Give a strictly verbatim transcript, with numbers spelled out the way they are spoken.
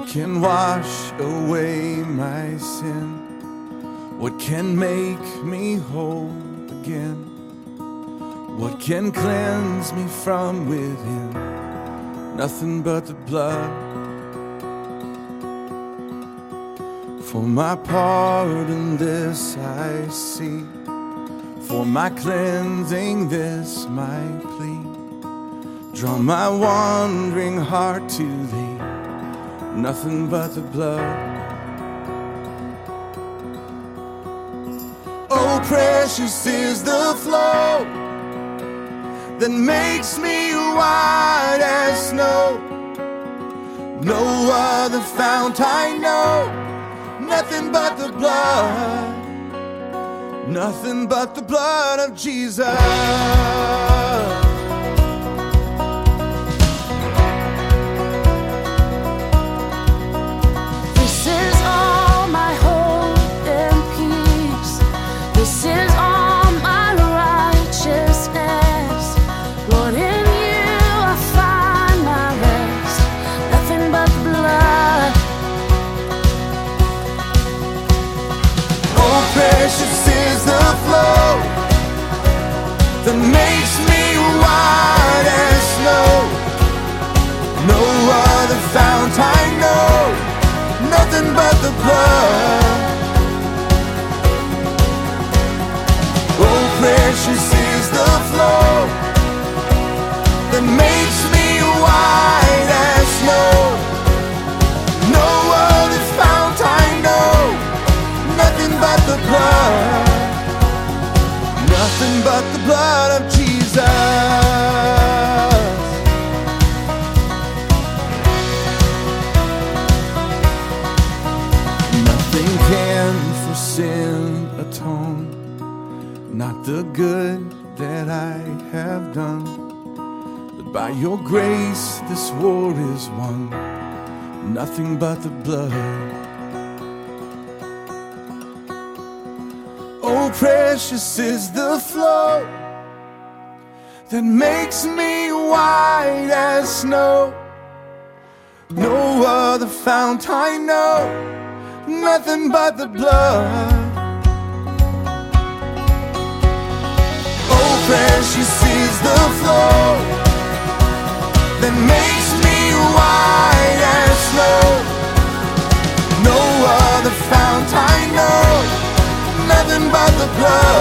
What can wash away my sin? What can make me whole again? What can cleanse me from within? Nothing but the blood. For my pardon this I seek, for my cleansing this my plea. Draw my wandering heart to thee, nothing but the blood. Oh, precious is the flow that makes me white as snow. No other fount I know, nothing but the blood, nothing but the blood of Jesus. This is all my hope and peace. This is all my righteousness. Lord, in you I find my rest. Nothing but the blood. Oh, precious is the flow that makes me white as snow. No other fount I know, nothing but the blood. Oh, precious is the flow that makes me white as snow. No other fount I know, nothing but the blood, nothing but the blood of Jesus. Nothing can for sin atone, not the good that I have done, but by your grace this war is won, nothing but the blood. Oh, precious is the flow that makes me white as snow. No other fount I know, nothing but the blood. Oh, precious is the flow that makes me white as snow. No other fount I know, nothing but the blood.